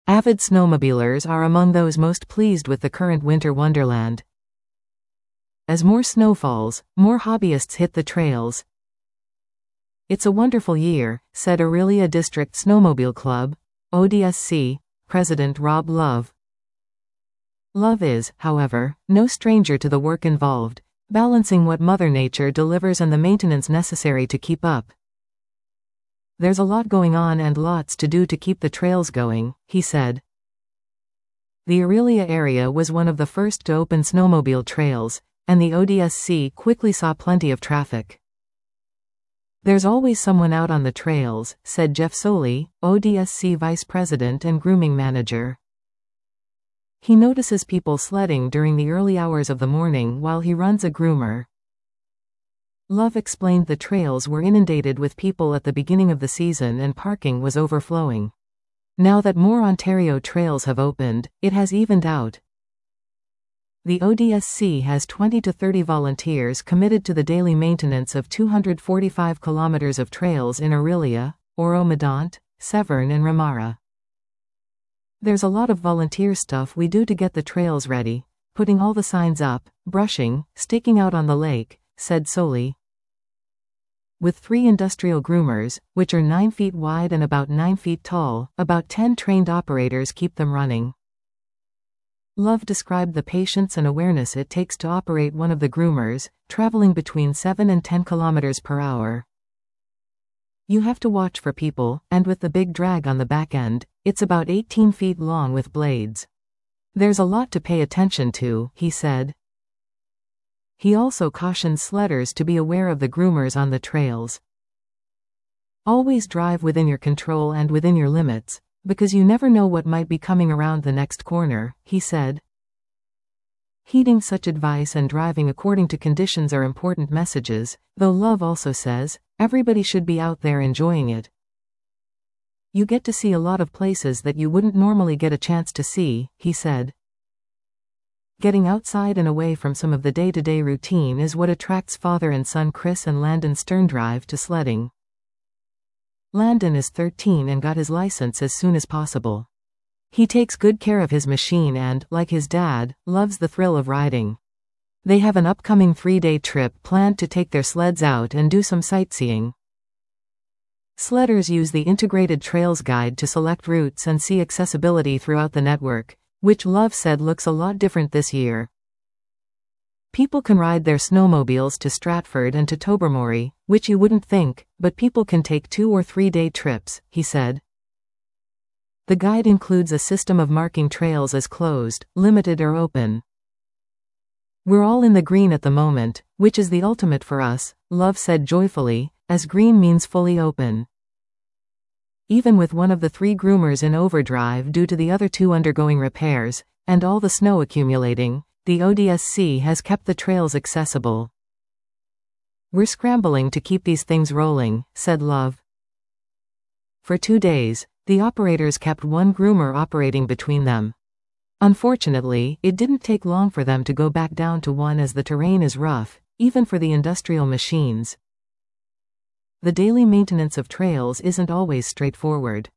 Avid snowmobilers are among those most pleased with the current winter wonderland. As more snow falls, more hobbyists hit the trails. It's a wonderful year, said Orillia District Snowmobile Club, ODSC, President Rob Love. Love is, however, no stranger to the work involved, balancing what Mother Nature delivers and the maintenance necessary to keep up. There's a lot going on and lots to do to keep the trails going, he said. The Orillia area was one of the first to open snowmobile trails, and the ODSC quickly saw plenty of traffic. There's always someone out on the trails, said Jeff Soley, ODSC Vice President and Grooming Manager. He notices people sledding during the early hours of the morning while he runs a groomer. Love explained the trails were inundated with people at the beginning of the season and parking was overflowing. Now that more Ontario trails have opened, it has evened out. The ODSC has 20 to 30 volunteers committed to the daily maintenance of 245 kilometers of trails in Orillia, Oro-Medonte, Severn and Ramara. There's a lot of volunteer stuff we do to get the trails ready, putting all the signs up, brushing, staking out on the lake, said Soley. With 3 industrial groomers, which are 9 feet wide and about 9 feet tall, about 10 trained operators keep them running. Love described the patience and awareness it takes to operate one of the groomers, traveling between 7 and 10 kilometers per hour. You have to watch for people, and with the big drag on the back end, it's about 18 feet long with blades. There's a lot to pay attention to, he said. He also cautioned sledders to be aware of the groomers on the trails. Always drive within your control and within your limits, because you never know what might be coming around the next corner, he said. Heeding such advice and driving according to conditions are important messages, though Love also says, everybody should be out there enjoying it. You get to see a lot of places that you wouldn't normally get a chance to see, he said. Getting outside and away from some of the day-to-day routine is what attracts father and son Chris and Landon Sterndrive to sledding. Landon is 13 and got his license as soon as possible. He takes good care of his machine and, like his dad, loves the thrill of riding. They have an upcoming 3-day trip planned to take their sleds out and do some sightseeing. Sledders use the Integrated Trails Guide to select routes and see accessibility throughout the network, which Love said looks a lot different this year. People can ride their snowmobiles to Stratford and to Tobermory, which you wouldn't think, but people can take 2 or 3-day trips, he said. The guide includes a system of marking trails as closed, limited or open. We're all in the green at the moment, which is the ultimate for us, Love said joyfully, as green means fully open. Even with one of the 3 groomers in overdrive due to the other 2 undergoing repairs, and all the snow accumulating, the ODSC has kept the trails accessible. We're scrambling to keep these things rolling, said Love. For 2 days, the operators kept 1 groomer operating between them. Unfortunately, it didn't take long for them to go back down to 1 as the terrain is rough, even for the industrial machines. The daily maintenance of trails isn't always straightforward.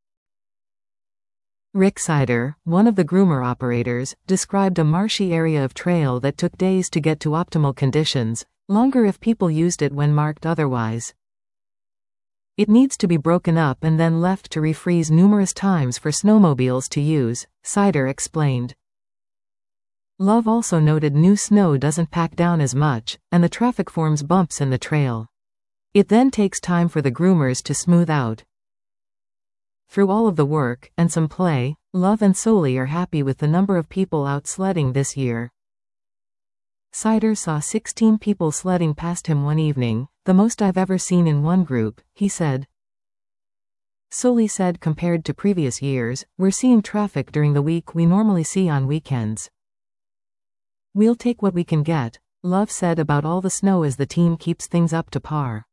Rick Sider, one of the groomer operators, described a marshy area of trail that took days to get to optimal conditions, longer if people used it when marked otherwise. It needs to be broken up and then left to refreeze numerous times for snowmobiles to use, Sider explained. Love also noted new snow doesn't pack down as much, and the traffic forms bumps in the trail. It then takes time for the groomers to smooth out. Through all of the work, and some play, Love and Soley are happy with the number of people out sledding this year. Sider saw 16 people sledding past him one evening, the most I've ever seen in one group, he said. Soley said compared to previous years, we're seeing traffic during the week we normally see on weekends. We'll take what we can get, Love said about all the snow as the team keeps things up to par.